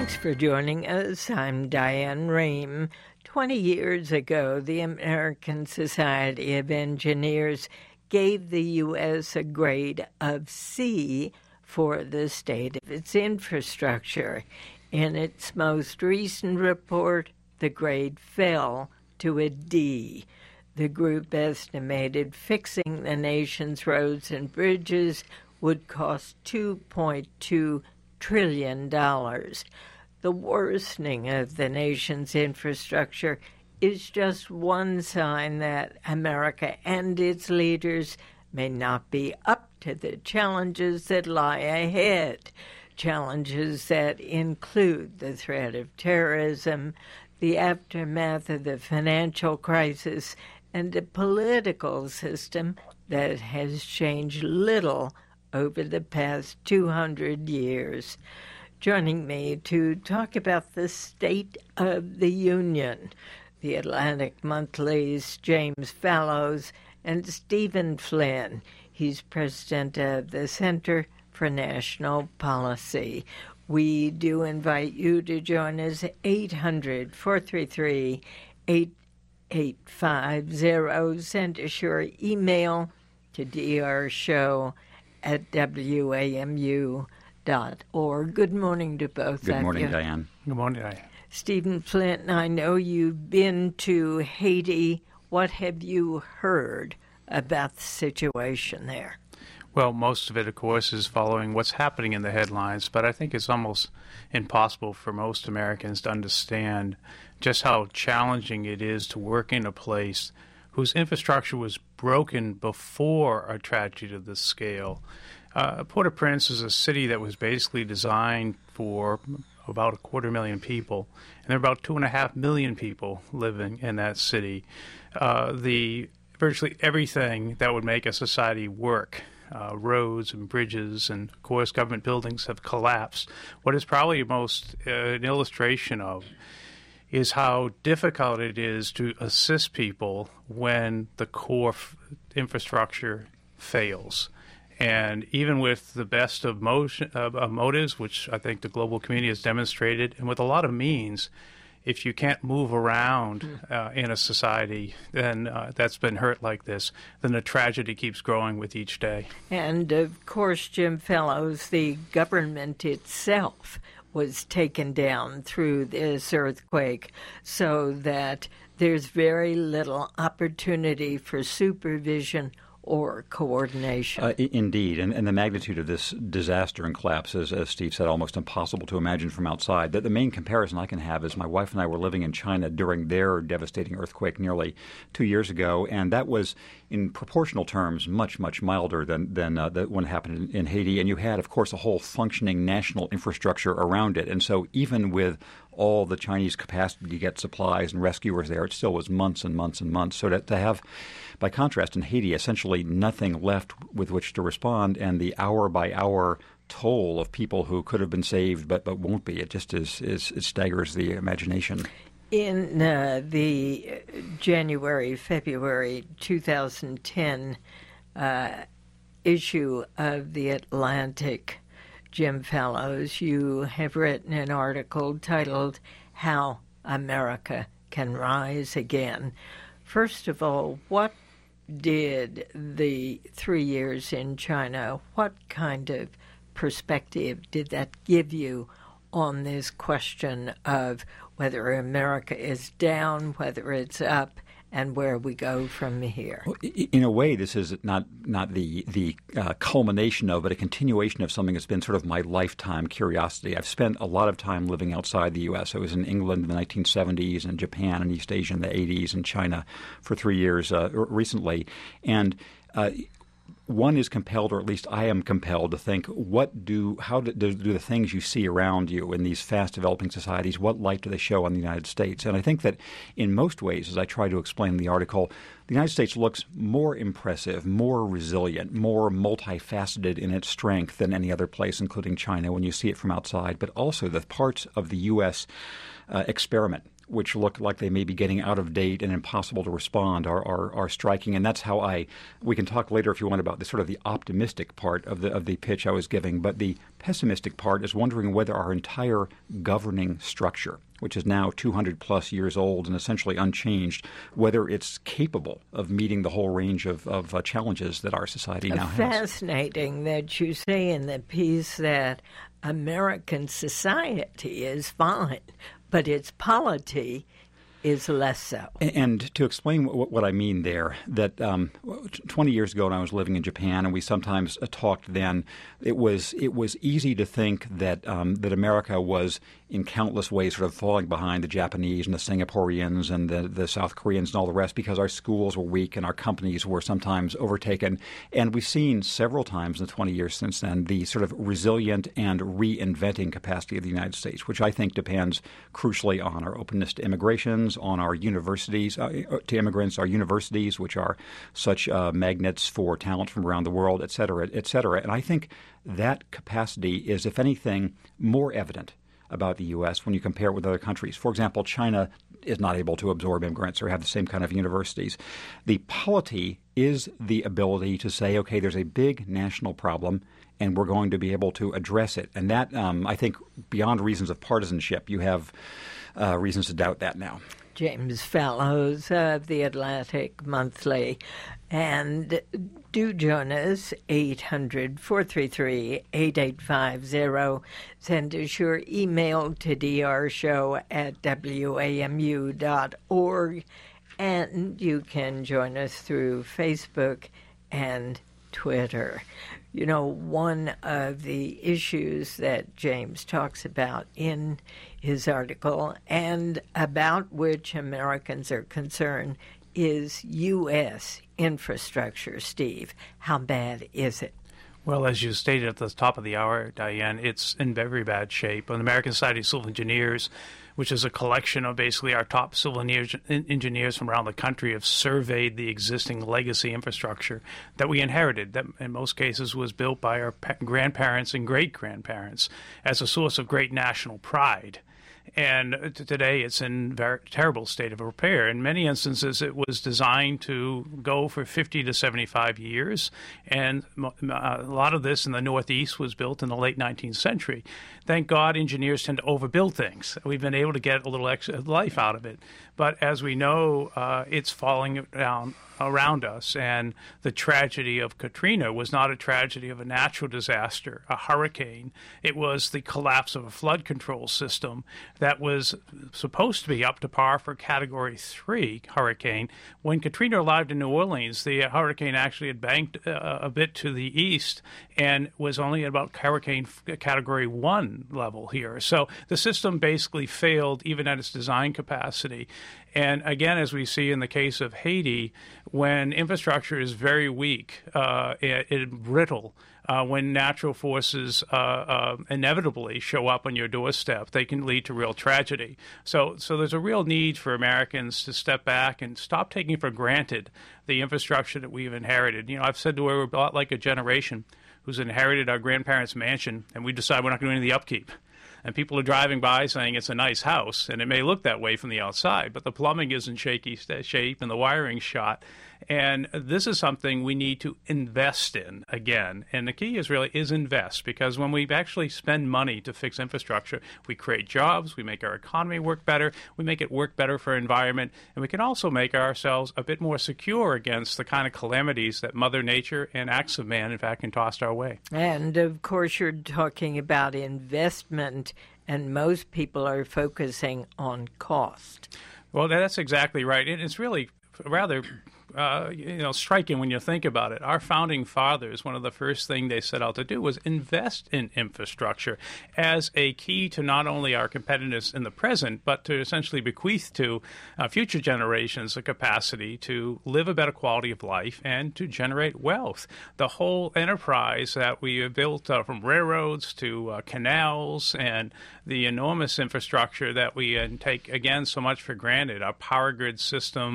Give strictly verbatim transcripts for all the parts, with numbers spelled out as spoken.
Thanks for joining us. I'm Diane Rehm. Twenty years ago, the American Society of Engineers gave the U S a grade of C for the state of its infrastructure. In its most recent report, the grade fell to a D. The group estimated fixing the nation's roads and bridges would cost two point two trillion dollars. The worsening of the nation's infrastructure is just one sign that America and its leaders may not be up to the challenges that lie ahead, challenges that include the threat of terrorism, the aftermath of the financial crisis, and a political system that has changed little over the past two hundred years. Joining me to talk about the State of the Union, the Atlantic Monthly's James Fallows and Stephen Flynn. He's president of the Center for National Policy. We do invite you to join us at eight hundred, four three three, eight eight five zero. Send us your email to drshow at W A M U dot org. Good morning to both Good of morning, you. Diane. Good morning, Diane. Stephen Flint, I know you've been to Haiti. What have you heard about the situation there? Well, most of it, of course, is following what's happening in the headlines, but I think it's almost impossible for most Americans to understand just how challenging it is to work in a place whose infrastructure was broken before a tragedy of this scale. Uh, Port-au-Prince is a city that was basically designed for about a quarter million people, and there are about two and a half million people living in that city. Uh, the virtually everything that would make a society work, uh, roads and bridges and, of course, government buildings have collapsed. What is probably most uh, an illustration of is how difficult it is to assist people when the core f- infrastructure fails. And even with the best of motion, uh, uh, motives, which I think the global community has demonstrated, and with a lot of means, if you can't move around uh, in a society then uh, that's been hurt like this, then the tragedy keeps growing with each day. And, of course, Jim Fallows, the government itself was taken down through this earthquake, so that there's very little opportunity for supervision or coordination. Uh, I- indeed, and, and the magnitude of this disaster and collapse is, as Steve said, almost impossible to imagine from outside. The, the main comparison I can have is my wife and I were living in China during their devastating earthquake nearly two years ago, and that was, in proportional terms, much, much milder than, than uh, the one happened in, in Haiti. And you had, of course, a whole functioning national infrastructure around it. And so even with all the Chinese capacity to get supplies and rescuers there, it still was months and months and months. So to, to have, by contrast, in Haiti, essentially nothing left with which to respond, and the hour-by-hour toll of people who could have been saved but, but won't be, it just is, is it staggers the imagination. In uh, the January, February two thousand ten uh, issue of The Atlantic, Jim Fallows, you have written an article titled How America Can Rise Again. First of all, what did the three years in China, what kind of perspective did that give you on this question of whether America is down, whether it's up, and where we go from here? Well, in a way, this is not not the the uh, culmination of, but a continuation of something that's been sort of my lifetime curiosity. I've spent a lot of time living outside the U S. I was in England in the nineteen seventies, and Japan and East Asia in the eighties, and China for three years uh, recently. And uh, one is compelled, or at least I am compelled, to think, what do, how do, do the things you see around you in these fast-developing societies, what light do they show on the United States? And I think that in most ways, as I try to explain in the article, the United States looks more impressive, more resilient, more multifaceted in its strength than any other place, including China, when you see it from outside. But also the parts of the U S uh, experiment which look like they may be getting out of date and impossible to respond, are, are, are striking. And that's how I, we can talk later if you want about the sort of the optimistic part of the of the pitch I was giving. But the pessimistic part is wondering whether our entire governing structure, which is now two hundred plus years old and essentially unchanged, whether it's capable of meeting the whole range of, of uh, challenges that our society now has. Fascinating that you say in the piece that American society is fine, but its polity is less so. And to explain what, what I mean there, that um, twenty years ago when I was living in Japan, and we sometimes uh, talked then, it was it was easy to think that um, that America was in countless ways sort of falling behind the Japanese and the Singaporeans and the, the South Koreans and all the rest because our schools were weak and our companies were sometimes overtaken. And we've seen several times in the twenty years since then the sort of resilient and reinventing capacity of the United States, which I think depends crucially on our openness to immigrations, on our universities, uh, to immigrants, our universities, which are such uh, magnets for talent from around the world, et cetera, et cetera. And I think that capacity is, if anything, more evident about the U S when you compare it with other countries. For example, China is not able to absorb immigrants or have the same kind of universities. The polity is the ability to say, okay, there's a big national problem, and we're going to be able to address it. And that, um, I think, beyond reasons of partisanship, you have uh, reasons to doubt that now. James Fallows of The Atlantic Monthly. And do join us, eight hundred, four three three, eight eight five zero. Send us your email to d r show at w a m u dot org. And you can join us through Facebook and Twitter. You know, one of the issues that James talks about in his article and about which Americans are concerned is U S infrastructure. Steve, how bad is it? Well, as you stated at the top of the hour, Diane, it's in very bad shape. The American Society of Civil Engineers, which is a collection of basically our top civil engineers from around the country, have surveyed the existing legacy infrastructure that we inherited, that in most cases was built by our grandparents and great-grandparents as a source of great national pride. And today it's in very terrible state of repair. In many instances, it was designed to go for fifty to seventy-five years. And a lot of this in the Northeast was built in the late nineteenth century. Thank God engineers tend to overbuild things. We've been able to get a little extra life out of it. But as we know, uh, it's falling down around us. And the tragedy of Katrina was not a tragedy of a natural disaster, a hurricane. It was the collapse of a flood control system that was supposed to be up to par for Category three hurricane. When Katrina arrived in New Orleans, the hurricane actually had banked uh, a bit to the east and was only at about Hurricane Category one level here. So the system basically failed even at its design capacity. And again, as we see in the case of Haiti, when infrastructure is very weak, uh, it, it brittle, uh, when natural forces uh, uh, inevitably show up on your doorstep, they can lead to real tragedy. So, so there's a real need for Americans to step back and stop taking for granted the infrastructure that we've inherited. You know, I've said to her, we're a lot like a generation who's inherited our grandparents' mansion, and we decide we're not going to do any of the upkeep. And people are driving by saying it's a nice house, and it may look that way from the outside, but the plumbing is in shaky shape and the wiring's shot. And this is something we need to invest in again. And the key is really is invest, because when we actually spend money to fix infrastructure, we create jobs, we make our economy work better, we make it work better for our environment, and we can also make ourselves a bit more secure against the kind of calamities that Mother Nature and acts of man, in fact, can toss our way. And, of course, you're talking about investment, and most people are focusing on cost. Well, that's exactly right. It's really rather uh, you know, striking when you think about it. Our founding fathers, one of the first things they set out to do was invest in infrastructure as a key to not only our competitiveness in the present, but to essentially bequeath to uh, future generations a capacity to live a better quality of life and to generate wealth. The whole enterprise that we have built uh, from railroads to uh, canals and the enormous infrastructure that we uh, take, again, so much for granted, our power grid system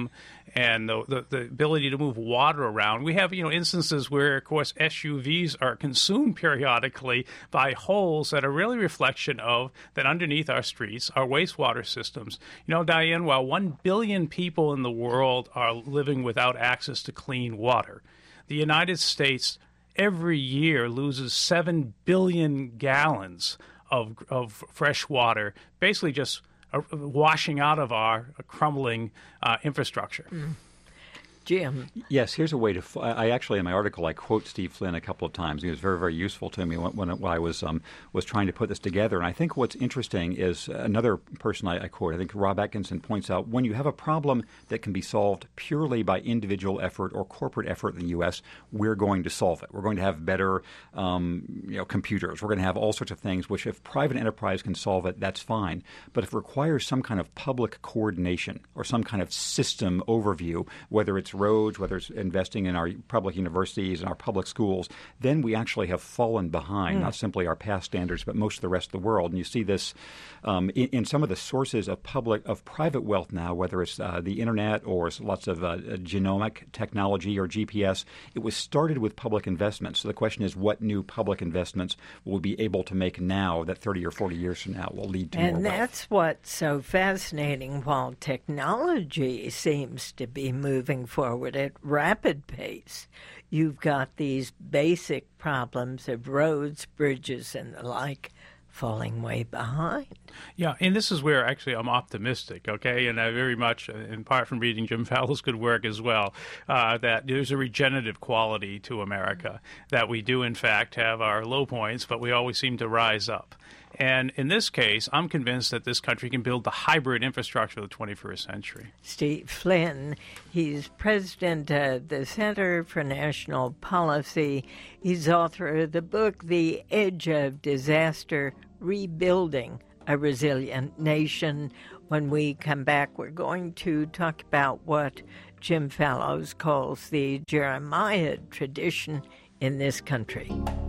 and the, the the ability to move water around. We have, you know, instances where, of course, S U Vs are consumed periodically by holes that are really a reflection of that underneath our streets, our wastewater systems. You know, Diane, while one billion people in the world are living without access to clean water, the United States every year loses seven billion gallons of of fresh water, basically just uh, washing out of our crumbling uh, infrastructure. Mm. Jim. Yes, here's a way to. I actually, in my article, I quote Steve Flynn a couple of times. He was very, very useful to me when, when, when I was um, was trying to put this together. And I think what's interesting is another person I, I quote. I think Rob Atkinson points out when you have a problem that can be solved purely by individual effort or corporate effort in the U S, we're going to solve it. We're going to have better, um, you know, computers. We're going to have all sorts of things. Which, if private enterprise can solve it, that's fine. But if it requires some kind of public coordination or some kind of system overview, whether it's roads, whether it's investing in our public universities and our public schools, then we actually have fallen behind, mm. not simply our past standards, but most of the rest of the world. And you see this um, in, in some of the sources of public, of private wealth now, whether it's uh, the internet or lots of uh, genomic technology or G P S. It was started with public investments. So the question is, what new public investments will we be able to make now that thirty or forty years from now will lead to and more wealth? And that's what's so fascinating. While technology seems to be moving forward forward at rapid pace, you've got these basic problems of roads, bridges, and the like falling way behind. Yeah, and this is where actually I'm optimistic, okay, and I very much, in part from reading Jim Fallow's good work as well, uh, that there's a regenerative quality to America, that we do in fact have our low points, but we always seem to rise up. And in this case, I'm convinced that this country can build the hybrid infrastructure of the twenty-first century. Steve Flynn, he's president of the Center for National Policy. He's author of the book, The Edge of Disaster, Rebuilding a Resilient Nation. When we come back, we're going to talk about what Jim Fallows calls the Jeremiah tradition in this country.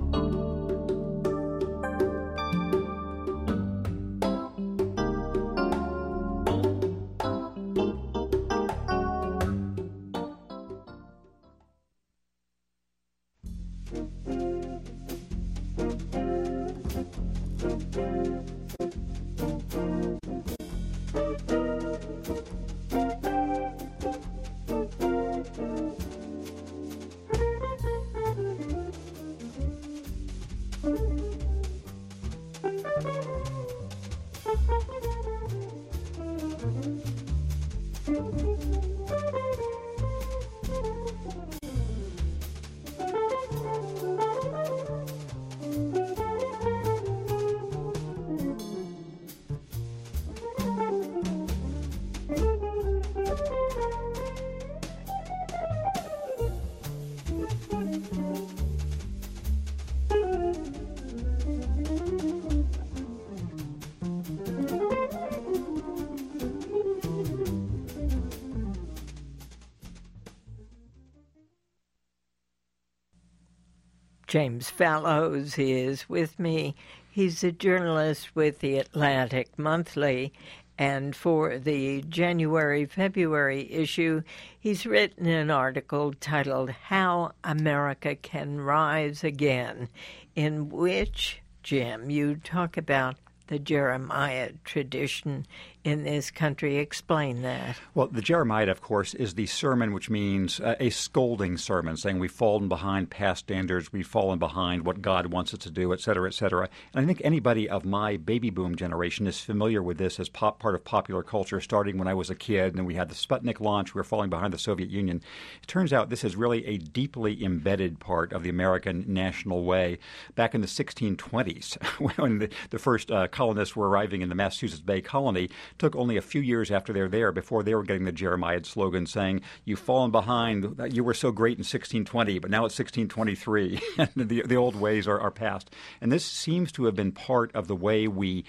James Fallows is with me. He's a journalist with the Atlantic Monthly, and for the January-February issue, he's written an article titled How America Can Rise Again, in which, Jim, you talk about the Jeremiah tradition in this country. Explain that. Well, the Jeremiah, of course, is the sermon, which means uh, a scolding sermon, saying we've fallen behind past standards, we've fallen behind what God wants us to do, et cetera, et cetera. And I think anybody of my baby boom generation is familiar with this as pop, part of popular culture, starting when I was a kid, and we had the Sputnik launch, we were falling behind the Soviet Union. It turns out this is really a deeply embedded part of the American national way. Back in the sixteen twenties, when the, the first uh, colonists were arriving in the Massachusetts Bay Colony, took only a few years after they're there before they were getting the Jeremiah slogan saying, you've fallen behind, you were so great in sixteen twenty, but now it's sixteen twenty-three, and the, the old ways are, are past. And this seems to have been part of the way we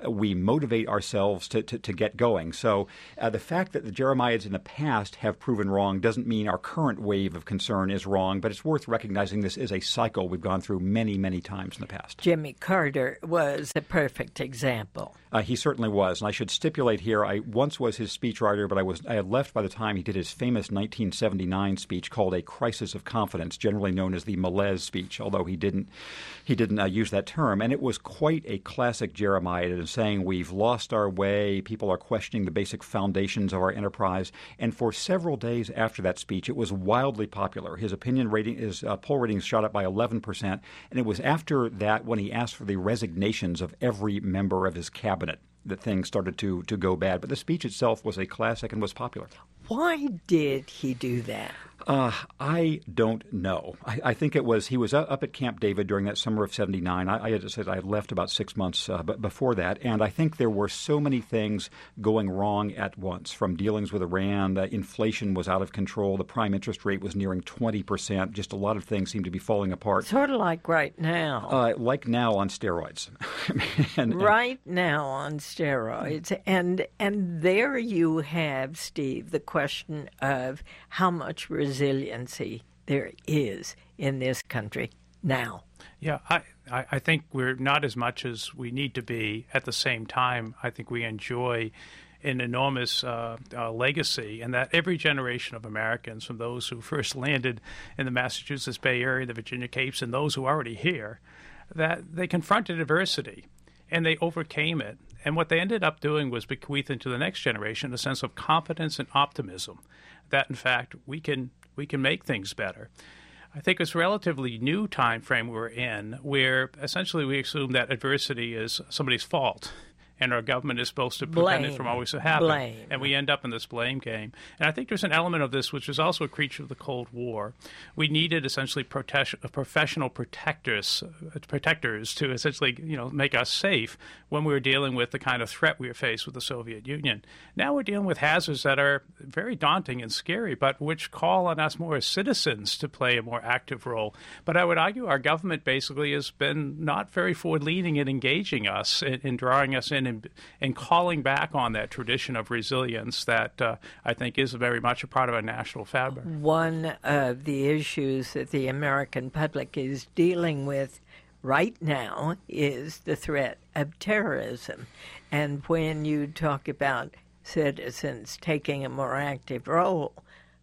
we motivate ourselves to, to, to get going. So uh, the fact that the Jeremiads in the past have proven wrong doesn't mean our current wave of concern is wrong, but it's worth recognizing this is a cycle we've gone through many, many times in the past. Jimmy Carter was a perfect example. Uh, he certainly was. And I should stipulate here, I once was his speechwriter, but I was I had left by the time he did his famous nineteen seventy-nine speech called A Crisis of Confidence, generally known as the Malaise speech, although he didn't he didn't uh, use that term. And it was quite a classic Jeremiad in saying we've lost our way, people are questioning the basic foundations of our enterprise. And for several days after that speech, it was wildly popular. His opinion rating, his uh, poll ratings shot up by eleven percent. And it was after that when he asked for the resignations of every member of his cabinet that things started to, to go bad. But the speech itself was a classic and was popular. Why did he do that? Uh, I don't know. I, I think it was he was up at Camp David during that summer of seventy-nine. I, I had said I had left about six months uh, b- before that, and I think there were so many things going wrong at once, from dealings with Iran, uh, inflation was out of control, the prime interest rate was nearing twenty percent, just a lot of things seemed to be falling apart. Sort of like right now. Uh, like now on steroids. and, and, right now on steroids. And, and there you have, Steve, the question of how much resiliency there is in this country now. Yeah, I, I think we're not as much as we need to be. At the same time, I think we enjoy an enormous uh, uh, legacy, and that every generation of Americans, from those who first landed in the Massachusetts Bay Area, the Virginia Capes, and those who are already here, that they confronted adversity and they overcame it. And what they ended up doing was bequeathing to the next generation a sense of confidence and optimism that, in fact, we can we can make things better. I think it's a relatively new time frame we're in, where essentially we assume that adversity is somebody's fault, and our government is supposed to prevent it from always happening. Blame. And we end up in this blame game. And I think there's an element of this which is also a creature of the Cold War. We needed essentially protect, professional protectors, protectors to essentially, you know, make us safe when we were dealing with the kind of threat we were faced with the Soviet Union. Now we're dealing with hazards that are very daunting and scary, but which call on us more as citizens to play a more active role. But I would argue our government basically has been not very forward-leaning in engaging us, in, in drawing us in, and, and calling back on that tradition of resilience that uh, I think is very much a part of our national fabric. One of the issues that the American public is dealing with right now is the threat of terrorism. And when you talk about citizens taking a more active role,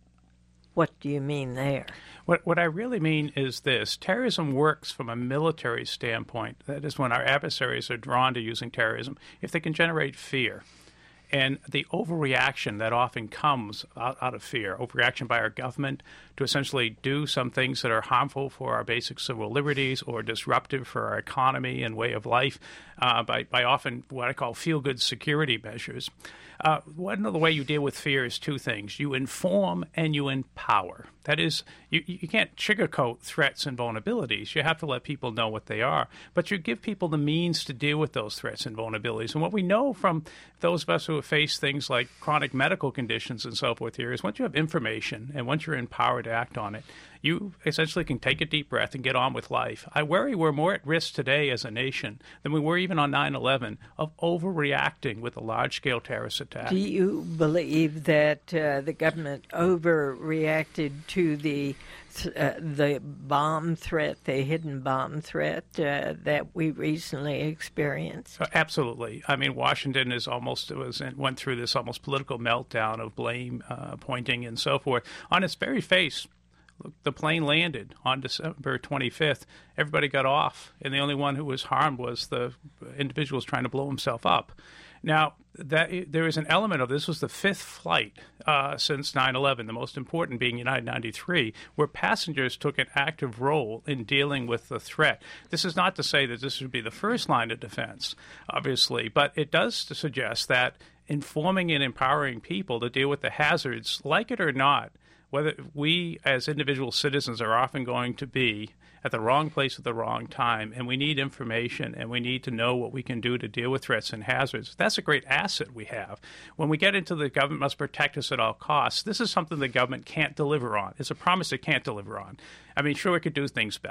what do you mean there? What what I really mean is this. Terrorism works from a military standpoint. That is, when our adversaries are drawn to using terrorism, if they can generate fear. And the overreaction that often comes out, out of fear, overreaction by our government to essentially do some things that are harmful for our basic civil liberties or disruptive for our economy and way of life, uh, by, by often what I call feel-good security measures. Uh, one of the way you deal with fear is two things. You inform and you empower. That is, you, you can't sugarcoat threats and vulnerabilities. You have to let people know what they are. But you give people the means to deal with those threats and vulnerabilities. And what we know from those of us who have faced things like chronic medical conditions and so forth here is once you have information and once you're empowered to act on it, you essentially can take a deep breath and get on with life. I worry we're more at risk today as a nation than we were even on nine eleven of overreacting with a large-scale terrorist attack. Do you believe that uh, the government overreacted to the uh, the bomb threat, the hidden bomb threat uh, that we recently experienced? Uh, absolutely. I mean, Washington is almost was went through this almost political meltdown of blame uh, pointing and so forth. On its very face, look, the plane landed on December twenty-fifth. Everybody got off, and the only one who was harmed was the individual trying to blow himself up. Now, that there is an element of this was the fifth flight uh, since nine eleven, the most important being United ninety-three, where passengers took an active role in dealing with the threat. This is not to say that this would be the first line of defense, obviously, but it does suggest that informing and empowering people to deal with the hazards, like it or not, whether we as individual citizens are often going to be at the wrong place at the wrong time, and we need information, and we need to know what we can do to deal with threats and hazards. That's a great asset we have. When we get into the government must protect us at all costs, this is something the government can't deliver on. It's a promise it can't deliver on. I mean, sure, it could do things better,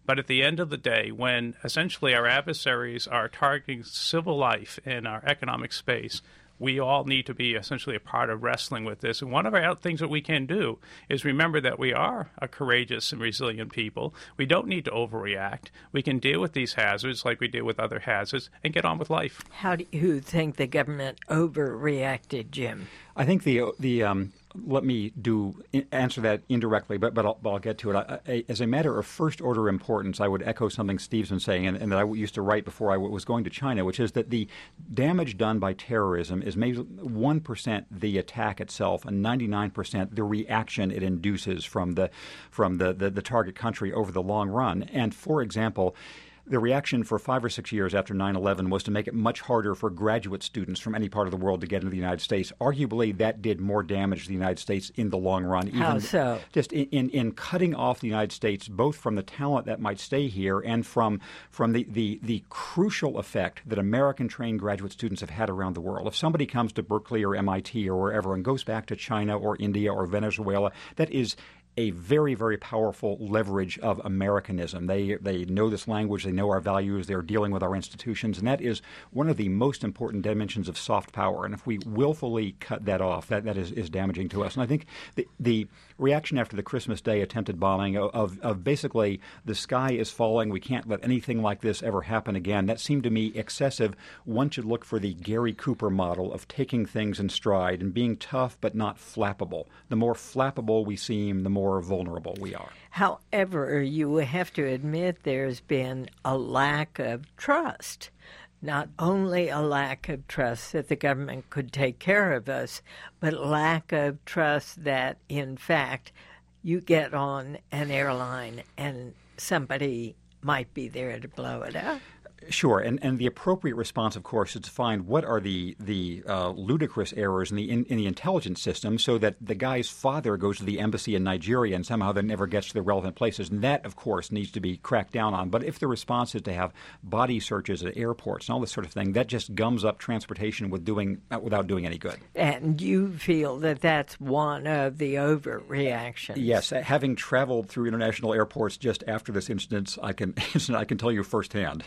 But at the end of the day, when essentially our adversaries are targeting civil life in our economic space, we all need to be essentially a part of wrestling with this. And one of our things that we can do is remember that we are a courageous and resilient people. We don't need to overreact. We can deal with these hazards like we deal with other hazards and get on with life. How do you think the government overreacted, Jim? I think the the um, let me do answer that indirectly, but but I'll, but I'll get to it. I, I, as a matter of first order importance, I would echo something Steve's been saying, and, and that I used to write before I w- was going to China, which is that the damage done by terrorism is maybe one percent the attack itself, and ninety-nine percent the reaction it induces from the from the, the, the target country over the long run. And for example, the reaction for five or six years after nine eleven was to make it much harder for graduate students from any part of the world to get into the United States. Arguably, that did more damage to the United States in the long run. Even How so? Just in, in, in cutting off the United States, both from the talent that might stay here and from from the, the, the crucial effect that American-trained graduate students have had around the world. If somebody comes to Berkeley or M I T or wherever and goes back to China or India or Venezuela, that is a very, very powerful leverage of Americanism. They they know this language, they know our values, they're dealing with our institutions, and that is one of the most important dimensions of soft power. And if we willfully cut that off, that, that is, is damaging to us. And I think the, the reaction after the Christmas Day attempted bombing of, of, of basically the sky is falling, we can't let anything like this ever happen again, that seemed to me excessive. One should look for the Gary Cooper model of taking things in stride and being tough but not flappable. The more flappable we seem, the more more vulnerable we are. However, you have to admit there's been a lack of trust. Not only a lack of trust that the government could take care of us, but lack of trust that, in fact, you get on an airline and somebody might be there to blow it up. Sure, and, and the appropriate response, of course, is to find what are the the uh, ludicrous errors in the in, in the intelligence system, so that the guy's father goes to the embassy in Nigeria and somehow that never gets to the relevant places. And that, of course, needs to be cracked down on. But if the response is to have body searches at airports and all this sort of thing, that just gums up transportation with doing uh, without doing any good. And you feel that that's one of the overreactions. Yes, having traveled through international airports just after this incident, I can I can tell you firsthand.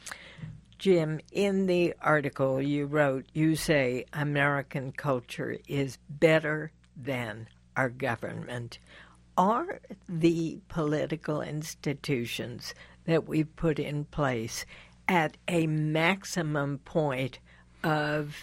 Jim, in the article you wrote, you say American culture is better than our government. Are the political institutions that we've put in place at a maximum point of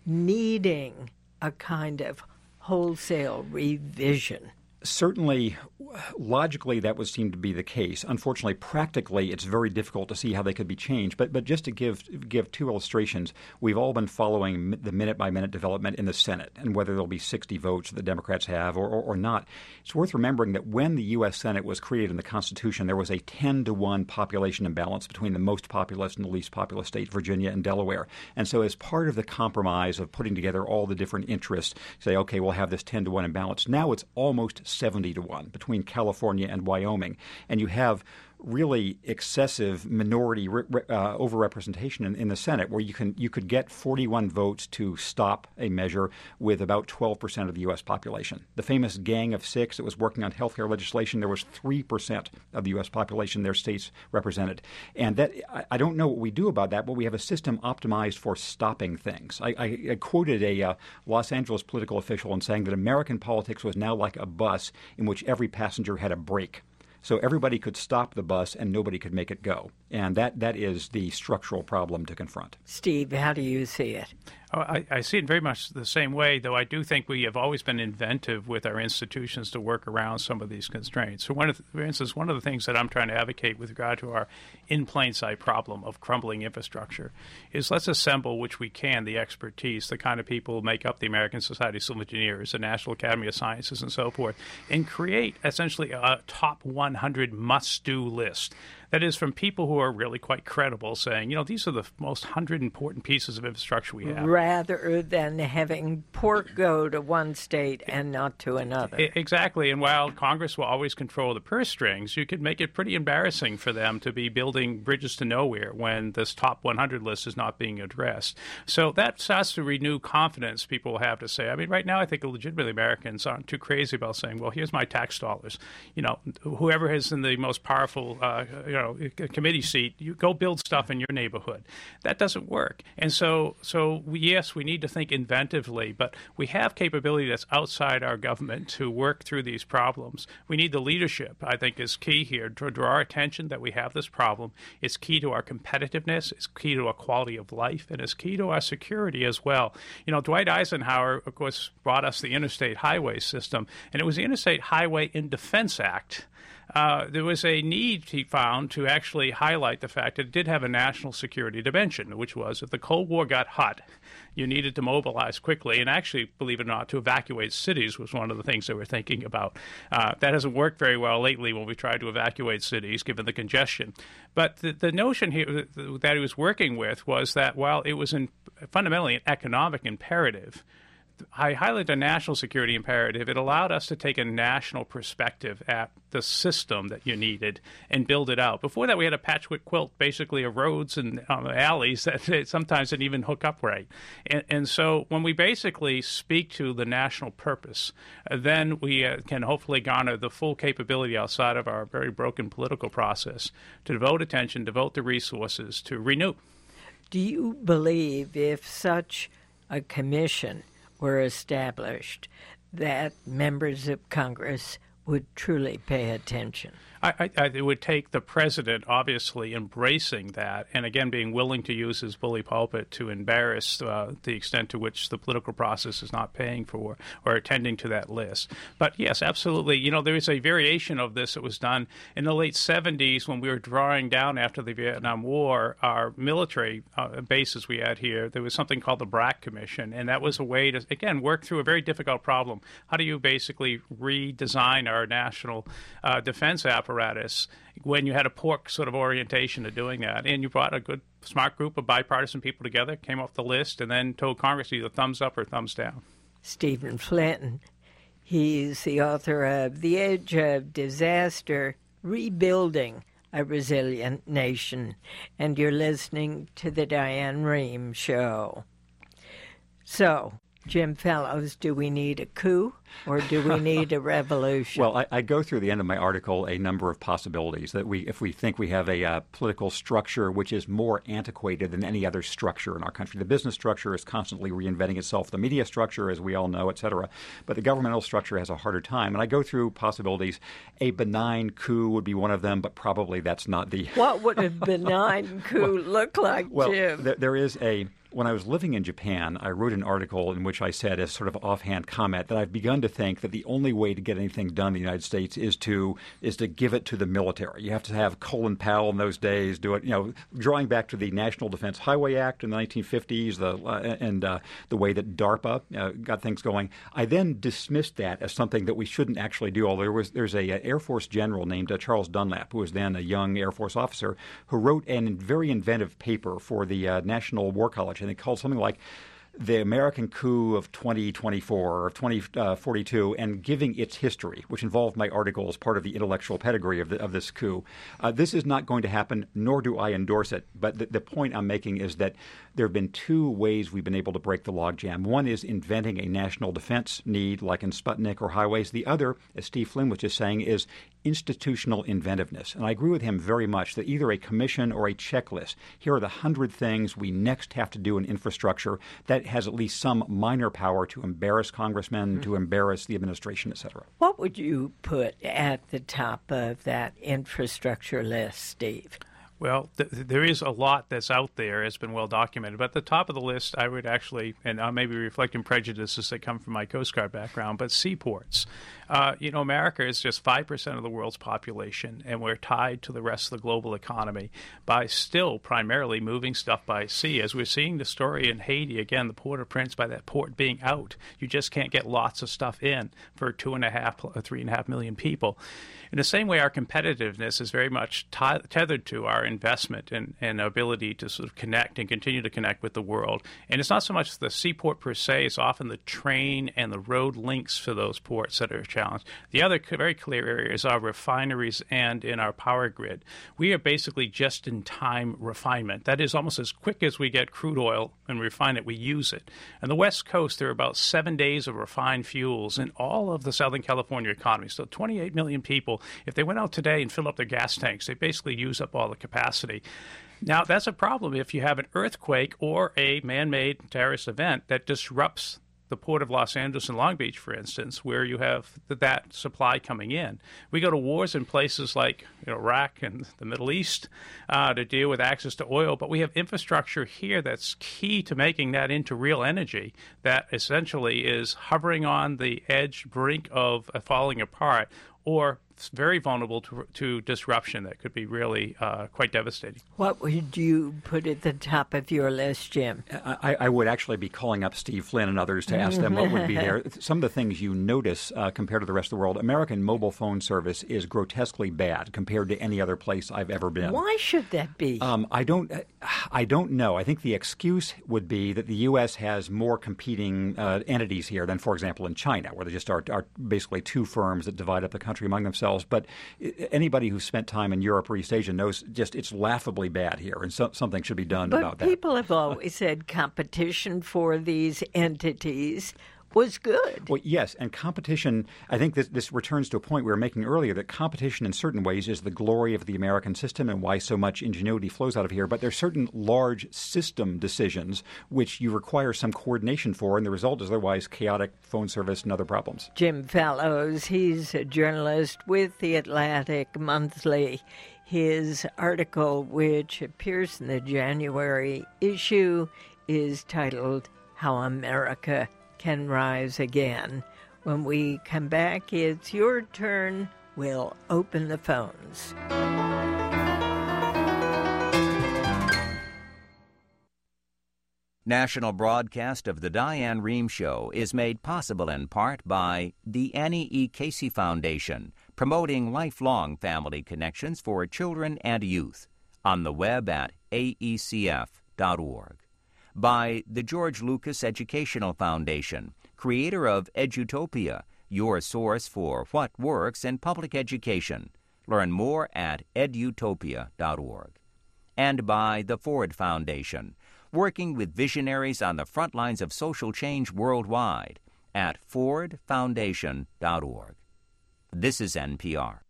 needing a kind of wholesale revision? Certainly, logically, that would seem to be the case. Unfortunately, practically, it's very difficult to see how they could be changed. But but just to give give two illustrations, we've all been following the minute-by-minute development in the Senate and whether there'll be sixty votes that the Democrats have or, or, or not. It's worth remembering that when the U S. Senate was created in the Constitution, there was a ten to one population imbalance between the most populous and the least populous states, Virginia and Delaware. And so as part of the compromise of putting together all the different interests, say, okay, we'll have this ten to one imbalance. Now it's almost seventy to one between California and Wyoming. And you have really excessive minority uh, overrepresentation in, in the Senate, where you can you could get forty-one votes to stop a measure with about twelve percent of the U S population. The famous Gang of Six that was working on health care legislation, there was three percent of the U S population, their states represented. And that I, I don't know what we do about that, but we have a system optimized for stopping things. I, I, I quoted a uh, Los Angeles political official in saying that American politics was now like a bus in which every passenger had a brake. So everybody could stop the bus and nobody could make it go. And that, that is the structural problem to confront. Steve, how do you see it? Oh, I, I see it very much the same way, though I do think we have always been inventive with our institutions to work around some of these constraints. So, one of the, for instance, one of the things that I'm trying to advocate with regard to our in plain sight problem of crumbling infrastructure is let's assemble, which we can, the expertise, the kind of people who make up the American Society of Civil Engineers, the National Academy of Sciences, and so forth, and create essentially a top one hundred must-do list. That is from people who are really quite credible, saying, you know, these are the most one hundred important pieces of infrastructure we have. rather than having pork go to one state and not to another. Exactly. And while Congress will always control the purse strings, you could make it pretty embarrassing for them to be building bridges to nowhere when this top one hundred list is not being addressed. So that starts to renew confidence people have to say. I mean, right now, I think legitimately Americans aren't too crazy about saying, well, here's my tax dollars. You know, whoever is in the most powerful, uh, you know, committee seat, you go build stuff in your neighborhood. That doesn't work. And so, so we, yes, we need to think inventively, but we have capability that's outside our government to work through these problems. We need the leadership, I think, is key here to draw our attention that we have this problem. It's key to our competitiveness. It's key to our quality of life, and it's key to our security as well. You know, Dwight Eisenhower, of course, brought us the interstate highway system, and it was the Interstate Highway and Defense Act. Uh, there was a need, he found, to actually highlight the fact that it did have a national security dimension, which was if the Cold War got hot, you needed to mobilize quickly. And actually, believe it or not, to evacuate cities was one of the things they were thinking about. Uh, that hasn't worked very well lately when we tried to evacuate cities, given the congestion. But the, the notion here that he was working with was that while it was in, fundamentally an economic imperative, I highlight the national security imperative. It allowed us to take a national perspective at the system that you needed and build it out. Before that, we had a patchwork quilt, basically, of roads and um, alleys that sometimes didn't even hook up right. And, and so when we basically speak to the national purpose, uh, then we uh, can hopefully garner the full capability outside of our very broken political process to devote attention, devote the resources to renew. Do you believe if such a commission were established, that members of Congress would truly pay attention? I, I, it would take the president obviously embracing that and, again, being willing to use his bully pulpit to embarrass uh, the extent to which the political process is not paying for or attending to that list. But, yes, absolutely. You know, there is a variation of this that was done in the late seventies when we were drawing down after the Vietnam War our military uh, bases we had here. There was something called the Brack Commission, and that was a way to, again, work through a very difficult problem. How do you basically redesign our national uh, defense apparatus when you had a pork sort of orientation to doing that? And you brought a good, smart group of bipartisan people together, came off the list, and then told Congress either thumbs up or thumbs down. Stephen Flinton, he's the author of The Edge of Disaster, Rebuilding a Resilient Nation, and you're listening to the Diane Rehm Show. So, Jim Fallows, do we need a coup or do we need a revolution? Well, I, I go through the end of my article a number of possibilities that we, if we think we have a uh, political structure which is more antiquated than any other structure in our country. The business structure is constantly reinventing itself, the media structure, as we all know, et cetera. But the governmental structure has a harder time. And I go through possibilities. A benign coup would be one of them, but probably that's not the... What would a benign coup well, look like, well, Jim? Th- there is a... When I was living in Japan, I wrote an article in which I said, as sort of offhand comment, that I've begun to think that the only way to get anything done in the United States is to is to give it to the military. You have to have Colin Powell in those days do it. You know, drawing back to the National Defense Highway Act in the nineteen fifties, the uh, and uh, the way that DARPA uh, got things going. I then dismissed that as something that we shouldn't actually do. Although there was there's a, a Air Force general named uh, Charles Dunlap, who was then a young Air Force officer, who wrote a very inventive paper for the uh, National War College, and it called something like The American Coup of twenty twenty-four or twenty forty-two, and giving its history, which involved my article as part of the intellectual pedigree of, the, of this coup. Uh, this is not going to happen, nor do I endorse it. But the, the point I'm making is that there have been two ways we've been able to break the logjam. One is inventing a national defense need, like in Sputnik or highways. The other, as Steve Flynn was just saying, is institutional inventiveness. And I agree with him very much that either a commission or a checklist, here are the hundred things we next have to do in infrastructure that has at least some minor power to embarrass congressmen, mm-hmm. to embarrass the administration, et cetera. What would you put at the top of that infrastructure list, Steve? Well, th- there is a lot that's out there. It's been well documented. But at the top of the list, I would actually, and I may be reflecting prejudices that come from my Coast Guard background, but seaports. Uh, you know, America is just five percent of the world's population, and we're tied to the rest of the global economy by still primarily moving stuff by sea. As we're seeing the story in Haiti, again, the Port-au-Prince, by that port being out, you just can't get lots of stuff in for two and a half, three and a half million people. In the same way, our competitiveness is very much t- tethered to our investment and, and ability to sort of connect and continue to connect with the world. And it's not so much the seaport per se, it's often the train and the road links to those ports that are a challenge. The other very clear area is our refineries and in our power grid. We are basically just-in-time refinement. That is, almost as quick as we get crude oil and refine it, we use it. On the West Coast, there are about seven days of refined fuels in all of the Southern California economy. So twenty-eight million people, if they went out today and filled up their gas tanks, they basically use up all the capacity. Now, that's a problem if you have an earthquake or a man-made terrorist event that disrupts the Port of Los Angeles and Long Beach, for instance, where you have that supply coming in. We go to wars in places like you know, Iraq and the Middle East uh, to deal with access to oil, but we have infrastructure here that's key to making that into real energy that essentially is hovering on the edge, brink of uh, falling apart, or very vulnerable to, to disruption that could be really uh, quite devastating. What would you put at the top of your list, Jim? I, I would actually be calling up Steve Flynn and others to ask them what would be there. Some of the things you notice uh, compared to the rest of the world, American mobile phone service is grotesquely bad compared to any other place I've ever been. Why should that be? Um, I don't I don't know. I think the excuse would be that the U S has more competing uh, entities here than, for example, in China, where they just are, are basically two firms that divide up the country among themselves. But anybody who's spent time in Europe or East Asia knows just it's laughably bad here, and so, something should be done but about that. But people have always said competition for these entities was good. Well, yes, and competition, I think this, this returns to a point we were making earlier, that competition in certain ways is the glory of the American system and why so much ingenuity flows out of here. But there are certain large system decisions which you require some coordination for, and the result is otherwise chaotic phone service and other problems. Jim Fallows, he's a journalist with The Atlantic Monthly. His article, which appears in the January issue, is titled How America Can Rise Again. When we come back, it's your turn. We'll open the phones. National broadcast of the Diane Rehm Show is made possible in part by the Annie E. Casey Foundation, promoting lifelong family connections for children and youth, on the web at A E C F dot org. By the George Lucas Educational Foundation, creator of Edutopia, your source for what works in public education. Learn more at edutopia dot org. And by the Ford Foundation, working with visionaries on the front lines of social change worldwide at ford foundation dot org. This is N P R.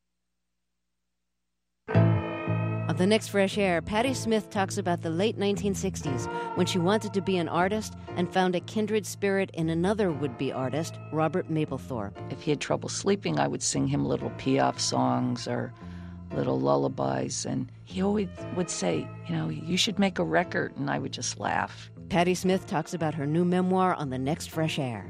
On the next Fresh Air, Patti Smith talks about the late nineteen sixties when she wanted to be an artist and found a kindred spirit in another would-be artist, Robert Mapplethorpe. If he had trouble sleeping, I would sing him little Piaf songs or little lullabies, and he always would say, you know, you should make a record, and I would just laugh. Patti Smith talks about her new memoir on the next Fresh Air.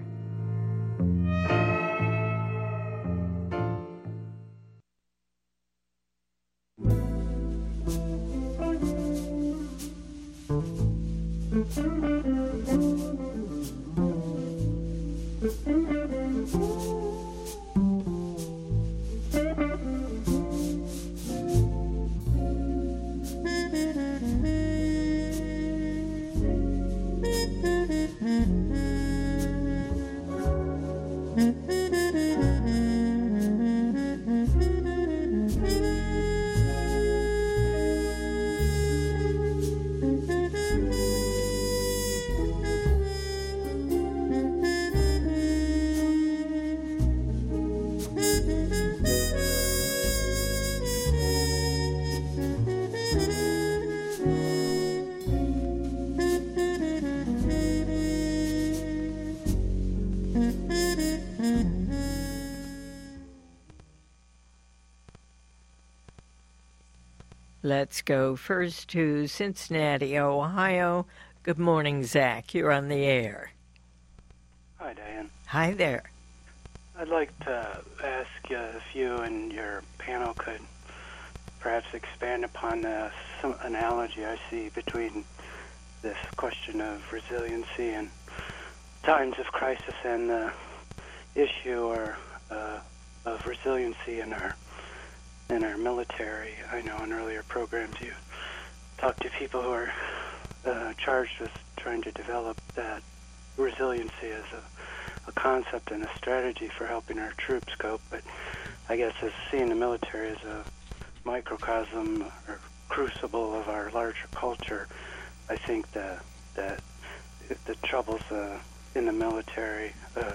Let's go first to Cincinnati, Ohio. Good morning, Zach. You're on the air. Hi, Diane. Hi there. I'd like to ask you if you and your panel could perhaps expand upon the some analogy I see between this question of resiliency and times of crisis and the issue or uh, of resiliency in our in our military. I know in earlier programs you talked to people who are uh, charged with trying to develop that resiliency as a, a concept and a strategy for helping our troops cope. But I guess as seeing the military as a microcosm or crucible of our larger culture, I think that that the troubles uh, in the military uh,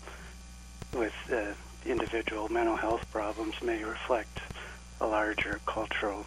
with uh, individual mental health problems may reflect a larger cultural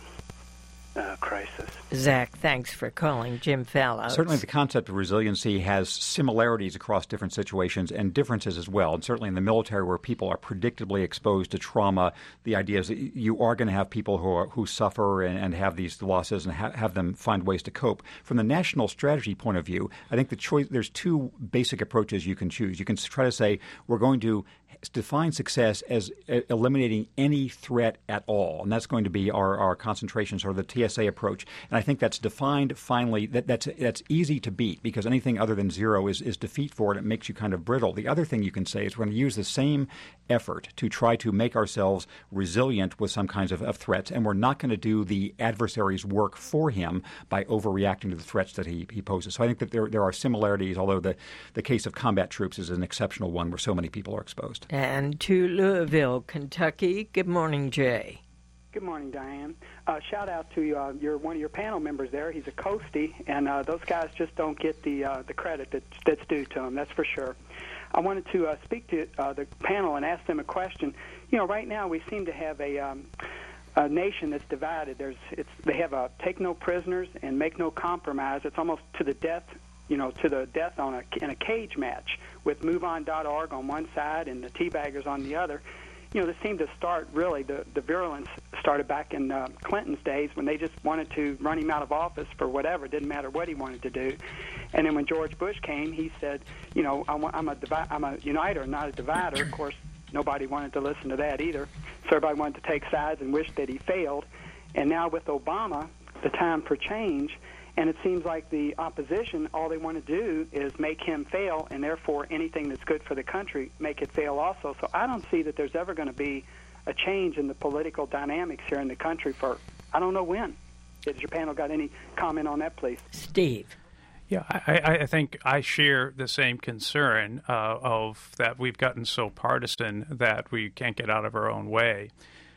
uh, crisis. Zach, thanks for calling. Jim Fallows. Certainly the concept of resiliency has similarities across different situations and differences as well. And certainly in the military where people are predictably exposed to trauma, the idea is that you are going to have people who are, who suffer and, and have these losses and ha- have them find ways to cope. From the national strategy point of view, I think the choice there's two basic approaches you can choose. You can try to say we're going to define success as eliminating any threat at all, and that's going to be our, our concentrations or the T S A approach. And I think that's defined finally that that's that's easy to beat because anything other than zero is, is defeat for it. It makes you kind of brittle. The other thing you can say is we're going to use the same effort to try to make ourselves resilient with some kinds of, of threats, and we're not going to do the adversary's work for him by overreacting to the threats that he, he poses. So I think that there there are similarities, although the, the case of combat troops is an exceptional one where so many people are exposed. And to Louisville, Kentucky. Good morning, Jay. Good morning, Diane. Uh, shout out to uh, your one of your panel members there. He's a coastie, and uh, those guys just don't get the uh, the credit that, that's due to them. That's for sure. I wanted to uh, speak to uh, the panel and ask them a question. You know, right now we seem to have a, um, a nation that's divided. There's it's they have a take no prisoners and make no compromise. It's almost to the death. You know, to the death on a in a cage match with move on dot org on one side and the teabaggers on the other. You know, this seemed to start really, the, the virulence started back in uh, Clinton's days when they just wanted to run him out of office for whatever. It didn't matter what he wanted to do. And then when George Bush came, he said, you know, I'm a, I'm a, divi- I'm a uniter, not a divider. Of course, nobody wanted to listen to that either. So everybody wanted to take sides and wish that he failed. And now with Obama, the time for change. And it seems like the opposition, all they want to do is make him fail, and therefore anything that's good for the country, make it fail also. So I don't see that there's ever going to be a change in the political dynamics here in the country for, I don't know when. Has your panel got any comment on that, please? Steve. Yeah, I, I think I share the same concern uh, of that we've gotten so partisan that we can't get out of our own way.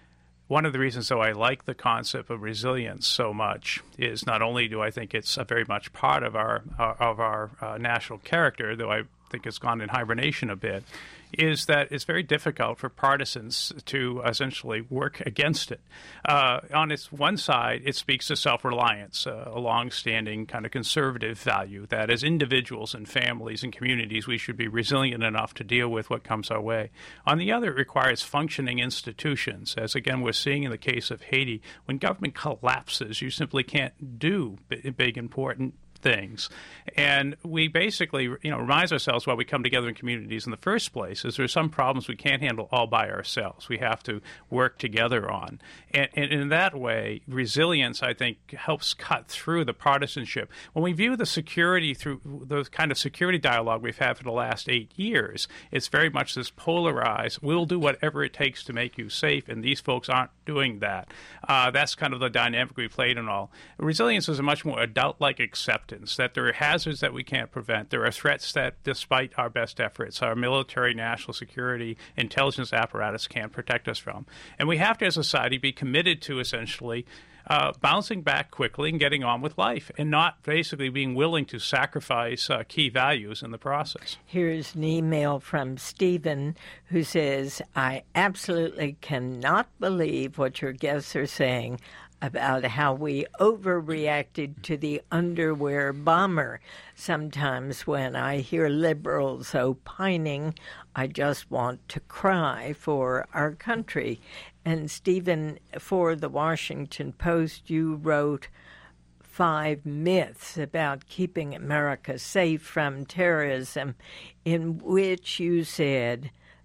One of the reasons, though, I like the concept of resilience so much is not only do I think it's a very much part of our uh, of our uh, national character, though I think it's gone in hibernation a bit, is that it's very difficult for partisans to essentially work against it. Uh, on its one side, it speaks to self-reliance, uh, a long-standing kind of conservative value that as individuals and families and communities, we should be resilient enough to deal with what comes our way. On the other, it requires functioning institutions, as again we're seeing in the case of Haiti. When government collapses, you simply can't do b- big, important things. And we basically, you know, remind ourselves why we come together in communities in the first place is there's some problems we can't handle all by ourselves. We have to work together on. And, and in that way, resilience, I think, helps cut through the partisanship. When we view the security through the kind of security dialogue we've had for the last eight years, it's very much this polarized, we'll do whatever it takes to make you safe, and these folks aren't doing that. Uh, that's kind of the dynamic we played and all. Resilience is a much more adult-like acceptance that there are hazards that we can't prevent. There are threats that, despite our best efforts, our military, national security, intelligence apparatus can't protect us from. And we have to, as a society, be committed to essentially uh, bouncing back quickly and getting on with life and not basically being willing to sacrifice uh, key values in the process. Here's an email from Stephen who says, I absolutely cannot believe what your guests are saying about how we overreacted to the underwear bomber. Sometimes when I hear liberals opining, I just want to cry for our country. And Stephen, for the Washington Post, you wrote five myths about keeping America safe from terrorism, in which you said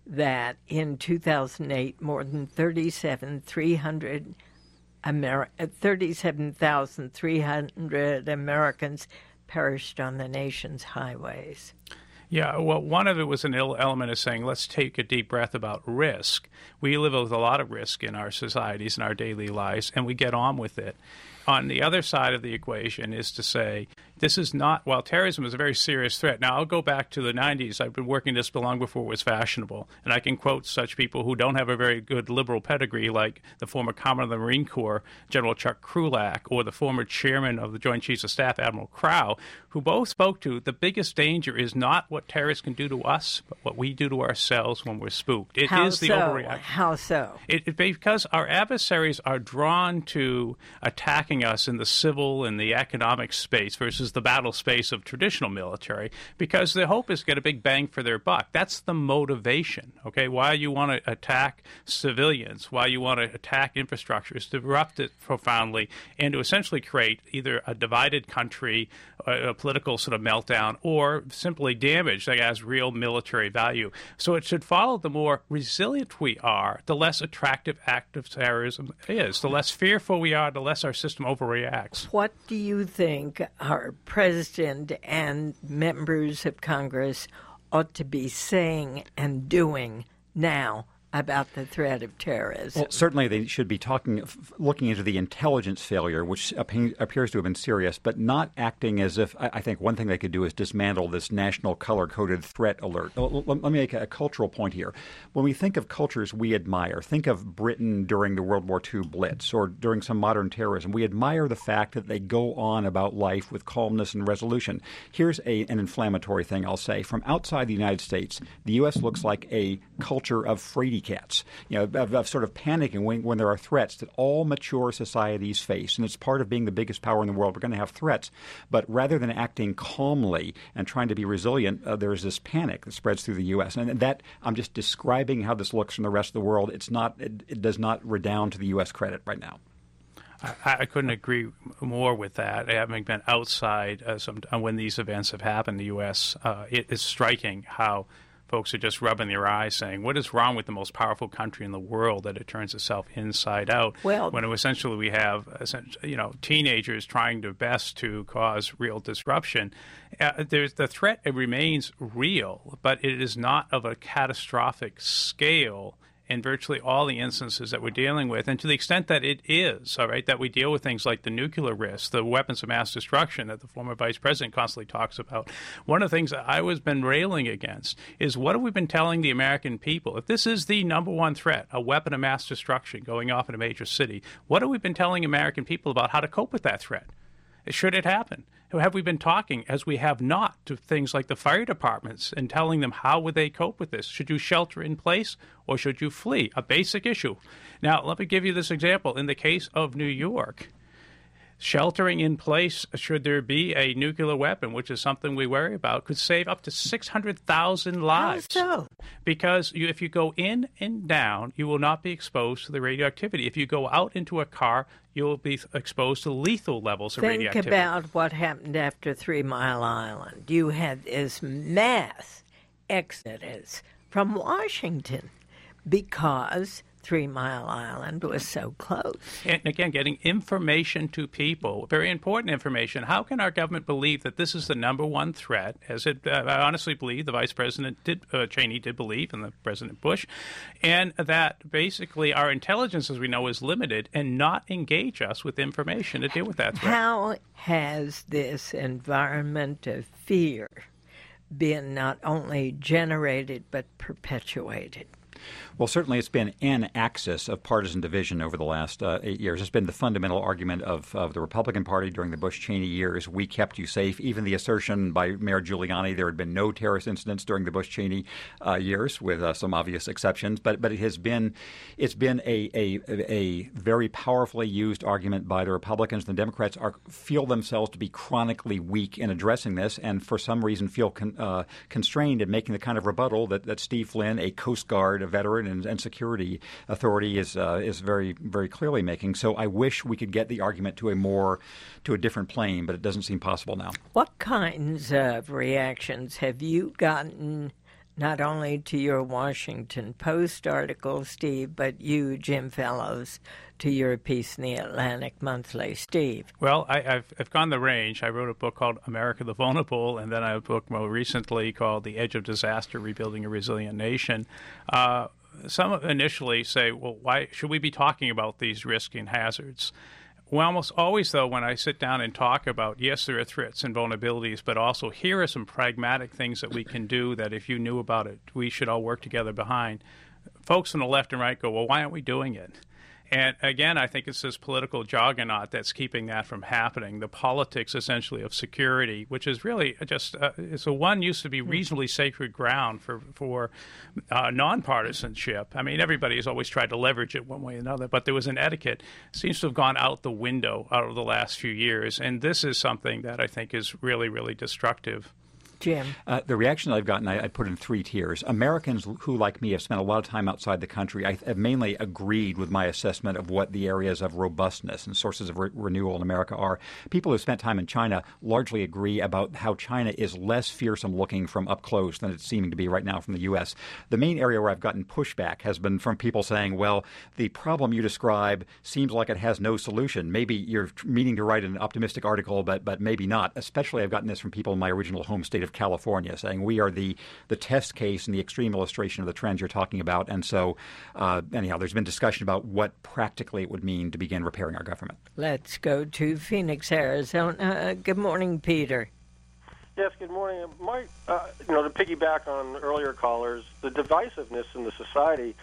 that in two thousand eight, more than thirty-seven thousand three hundred Ameri- thirty-seven thousand three hundred Americans perished on the nation's highways. Yeah, well, one of it was an element of saying, let's take a deep breath about risk. We live with a lot of risk in our societies and our daily lives, and we get on with it. On the other side of the equation is to say, this is not, while terrorism is a very serious threat. Now, I'll go back to the nineties. I've been working this long before it was fashionable. And I can quote such people who don't have a very good liberal pedigree, like the former Commodore of the Marine Corps, General Chuck Krulak, or the former chairman of the Joint Chiefs of Staff, Admiral Crowe, who both spoke to the biggest danger is not what terrorists can do to us, but what we do to ourselves when we're spooked. It How is the so? overreaction. How so? It, it, because our adversaries are drawn to attacking us in the civil and the economic space versus the battle space of traditional military, because the hope is to get a big bang for their buck. That's the motivation, okay? Why you want to attack civilians, why you want to attack infrastructures, disrupt it profoundly, and to essentially create either a divided country, a, a political sort of meltdown, or simply damage that has real military value. So it should follow the more resilient we are, the less attractive act of terrorism is. The less fearful we are, the less our system overreacts. What do you think our president and members of Congress ought to be saying and doing now about the threat of terrorism? Well, certainly they should be talking, looking into the intelligence failure, which appears to have been serious, but not acting as if, I think one thing they could do is dismantle this national color-coded threat alert. Let me make a cultural point here. When we think of cultures we admire, think of Britain during the World War Two Blitz or during some modern terrorism. We admire the fact that they go on about life with calmness and resolution. Here's a, an inflammatory thing I'll say. From outside the United States, the U S looks like a culture of fraidy cats, you know, of, of sort of panicking when, when there are threats that all mature societies face. And it's part of being the biggest power in the world. We're going to have threats. But rather than acting calmly and trying to be resilient, uh, there's this panic that spreads through the U S. And that, I'm just describing how this looks from the rest of the world. It's not, it, it does not redound to the U S credit right now. I, I couldn't agree more with that. Having been outside uh, some, uh, when these events have happened in the U S, uh, it is striking how folks are just rubbing their eyes saying, what is wrong with the most powerful country in the world that it turns itself inside out? Well, when essentially we have, you know, teenagers trying their best to cause real disruption. Uh, there's the threat, it remains real, but it is not of a catastrophic scale in virtually all the instances that we're dealing with. And to the extent that it is, all right, that we deal with things like the nuclear risk, the weapons of mass destruction that the former vice president constantly talks about, one of the things that I was been railing against is what have we been telling the American people? If this is the number one threat, a weapon of mass destruction going off in a major city, what have we been telling American people about how to cope with that threat? Should it happen? Have we been talking, as we have not, to things like the fire departments and telling them how would they cope with this? Should you shelter in place or should you flee? A basic issue. Now, let me give you this example. In the case of New York, sheltering in place, should there be a nuclear weapon, which is something we worry about, could save up to six hundred thousand lives. How so? Because you, if you go in and down, you will not be exposed to the radioactivity. If you go out into a car, you will be exposed to lethal levels of Think radioactivity. Think about what happened after Three Mile Island. You had this mass exodus from Washington because Three Mile Island was so close. And again, getting information to people, very important information. How can our government believe that this is the number one threat, as it, uh, I honestly believe the Vice President did, uh, Cheney did believe, and the President Bush, and that basically our intelligence, as we know, is limited, and not engage us with information to deal with that threat? How has this environment of fear been not only generated but perpetuated? Well, certainly it's been an axis of partisan division over the last uh, eight years. It's been the fundamental argument of, of the Republican Party during the Bush-Cheney years. We kept you safe. Even the assertion by Mayor Giuliani there had been no terrorist incidents during the Bush-Cheney uh, years, with uh, some obvious exceptions. But but it has been it's been a, a a very powerfully used argument by the Republicans. The Democrats are feel themselves to be chronically weak in addressing this, and for some reason feel con, uh, constrained in making the kind of rebuttal that, that Steve Flynn, a Coast Guard, a veteran and, and security authority, is uh, is very very clearly making. So I wish we could get the argument to a more to a different plane, but it doesn't seem possible now. What kinds of reactions have you gotten not only to your Washington Post article, Steve, but you, Jim Fellows, to your piece in the Atlantic Monthly. Steve. Well, I, I've, I've gone the range. I wrote a book called America the Vulnerable, and then I have a book more recently called The Edge of Disaster, Rebuilding a Resilient Nation. Uh, some initially say, well, why should we be talking about these risks and hazards? Well, almost always, though, when I sit down and talk about, yes, there are threats and vulnerabilities, but also here are some pragmatic things that we can do that if you knew about it, we should all work together behind. Folks on the left and right go, well, why aren't we doing it? And again, I think it's this political juggernaut that's keeping that from happening. The politics, essentially, of security, which is really just uh, it's a one used to be reasonably sacred ground for for uh, nonpartisanship. I mean, everybody has always tried to leverage it one way or another, but there was an etiquette seems to have gone out the window out of the last few years, and this is something that I think is really, really destructive. Jim. Uh, the reaction I've gotten, I, I put in three tiers. Americans who, like me, have spent a lot of time outside the country, I have mainly agreed with my assessment of what the areas of robustness and sources of re- renewal in America are. People who spent time in China largely agree about how China is less fearsome looking from up close than it's seeming to be right now from the U S. The main area where I've gotten pushback has been from people saying, well, the problem you describe seems like it has no solution. Maybe you're meaning to write an optimistic article, but but maybe not. Especially I've gotten this from people in my original home state of California, saying we are the, the test case and the extreme illustration of the trends you're talking about. And so, uh, anyhow, there's been discussion about what practically it would mean to begin repairing our government. Let's go to Phoenix, Arizona. Uh, good morning, Peter. Yes, good morning. My, uh, you know, to piggyback on earlier callers, the divisiveness in the society,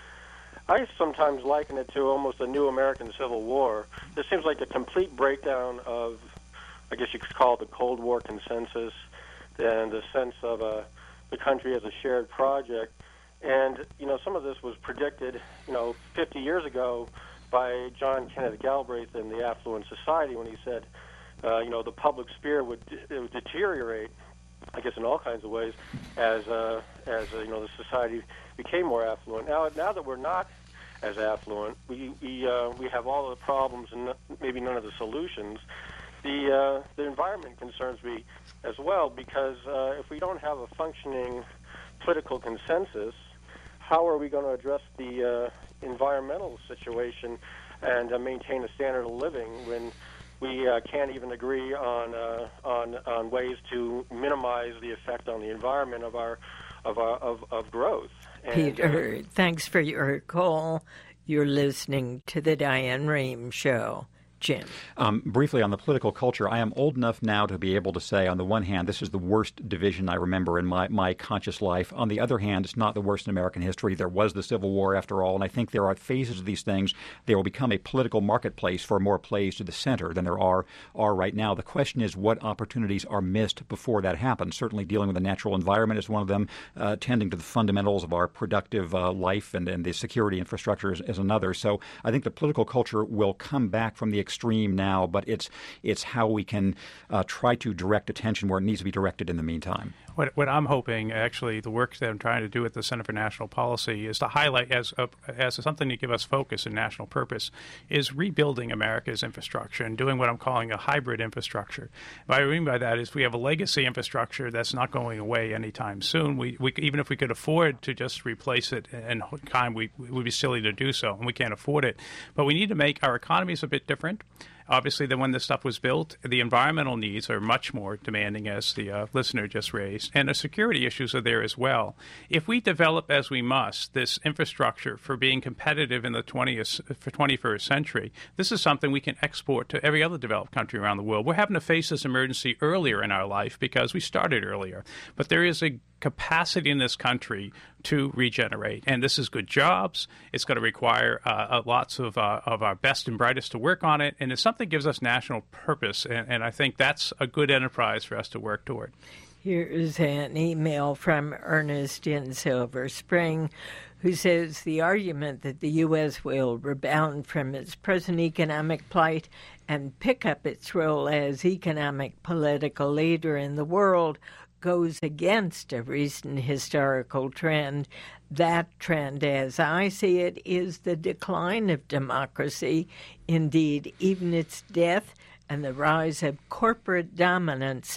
I sometimes liken it to almost a new American Civil War. This seems like a complete breakdown of, I guess you could call it the Cold War consensus, and a sense of uh, the country as a shared project. And, you know, some of this was predicted, you know, fifty years ago by John Kenneth Galbraith in The Affluent Society when he said, uh, you know, the public sphere would, it would deteriorate, I guess in all kinds of ways, as, uh, as uh, you know, the society became more affluent. Now, now that we're not as affluent, we, we, uh, we have all the problems and maybe none of the solutions. The, uh, the environment concerns me as well, because uh, if we don't have a functioning political consensus, how are we going to address the uh, environmental situation and uh, maintain a standard of living when we uh, can't even agree on uh, on on ways to minimize the effect on the environment of our of our of, of growth? And, Peter, uh, thanks for your call. You're listening to the Diane Rehm Show. Jim. Um, briefly on the political culture, I am old enough now to be able to say, on the one hand, this is the worst division I remember in my, my conscious life. On the other hand, it's not the worst in American history. There was the Civil War, after all, and I think there are phases of these things. They will become a political marketplace for more plays to the center than there are, are right now. The question is what opportunities are missed before that happens. Certainly dealing with the natural environment is one of them. Uh, tending to the fundamentals of our productive uh, life and, and the security infrastructure is, is another. So I think the political culture will come back from the extreme now, but it's it's how we can uh, try to direct attention where it needs to be directed in the meantime. What, what I'm hoping, actually, the work that I'm trying to do at the Center for National Policy is to highlight as a, as something to give us focus and national purpose is rebuilding America's infrastructure and doing what I'm calling a hybrid infrastructure. What I mean by that is we have a legacy infrastructure that's not going away anytime soon. We, we even if we could afford to just replace it in time, we, we would be silly to do so, and we can't afford it. But we need to make our economies a bit different. Obviously, than when this stuff was built. The environmental needs are much more demanding, as the uh, listener just raised, and the security issues are there as well. If we develop, as we must, this infrastructure for being competitive in the twentieth, for twenty-first century, this is something we can export to every other developed country around the world. We're having to face this emergency earlier in our life because we started earlier. But there is a capacity in this country to regenerate, and this is good jobs. It's going to require uh, lots of uh, of our best and brightest to work on it, and it's something that gives us national purpose, and, and I think that's a good enterprise for us to work toward. Here's an email from Ernest in Silver Spring, who says the argument that the U S will rebound from its present economic plight and pick up its role as economic political leader in the world goes against a recent historical trend. That trend, as I see it, is the decline of democracy, indeed, even its death and the rise of corporate dominance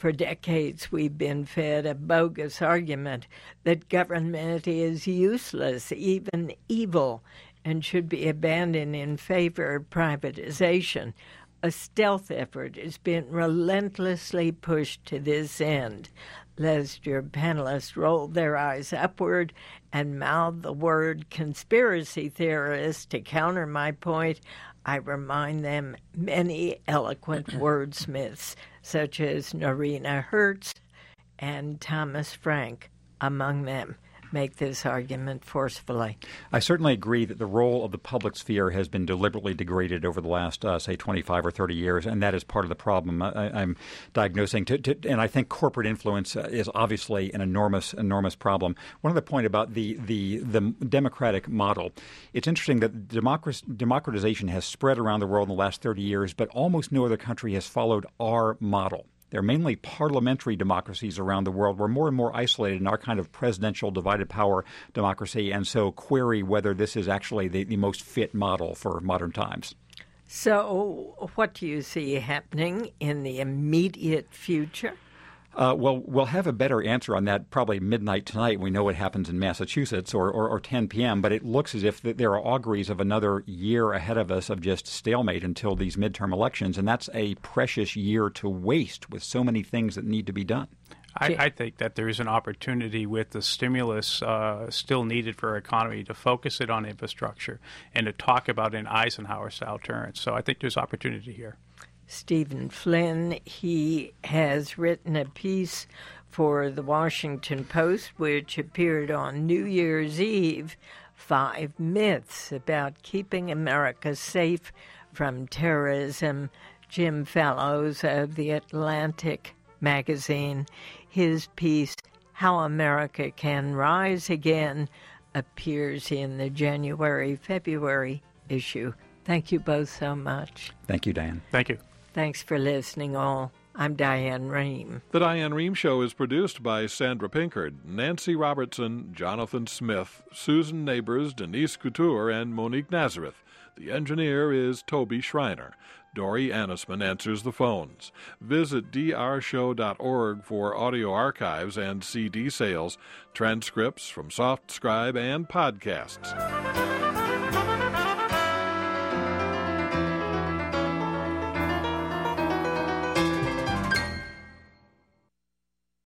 For decades, we've been fed a bogus argument that government is useless, even evil, and should be abandoned in favor of privatization. A stealth effort has been relentlessly pushed to this end. Lest your panelists roll their eyes upward and mouth the word conspiracy theorist to counter my point, I remind them many eloquent wordsmiths, such as Norina Hertz and Thomas Frank, among them, make this argument forcefully. I certainly agree that the role of the public sphere has been deliberately degraded over the last, uh, say, twenty-five or thirty years, and that is part of the problem I, I'm diagnosing. To, to, and I think corporate influence uh, is obviously an enormous, enormous problem. One other point about the, the, the democratic model. It's interesting that democrac- democratization has spread around the world in the last thirty years, but almost no other country has followed our model. They're mainly parliamentary democracies around the world. We're more and more isolated in our kind of presidential divided power democracy, and so query whether this is actually the, the most fit model for modern times. So what do you see happening in the immediate future? Uh, well, we'll have a better answer on that probably midnight tonight. We know what happens in Massachusetts, or, or, or ten p.m., but it looks as if th- there are auguries of another year ahead of us of just stalemate until these midterm elections, and that's a precious year to waste with so many things that need to be done. I, I think that there is an opportunity with the stimulus uh, still needed for our economy to focus it on infrastructure and to talk about an Eisenhower-style turn. So I think there's opportunity here. Stephen Flynn, he has written a piece for the Washington Post, which appeared on New Year's Eve, Five Myths About Keeping America Safe from Terrorism. Jim Fallows of The Atlantic magazine, his piece, How America Can Rise Again, appears in the January-February issue. Thank you both so much. Thank you, Diane. Thank you. Thanks for listening, all. I'm Diane Rehm. The Diane Rehm Show is produced by Sandra Pinkard, Nancy Robertson, Jonathan Smith, Susan Neighbors, Denise Couture, and Monique Nazareth. The engineer is Toby Schreiner. Dory Annisman answers the phones. Visit d r show dot org for audio archives and C D sales, transcripts from SoftScribe, and podcasts.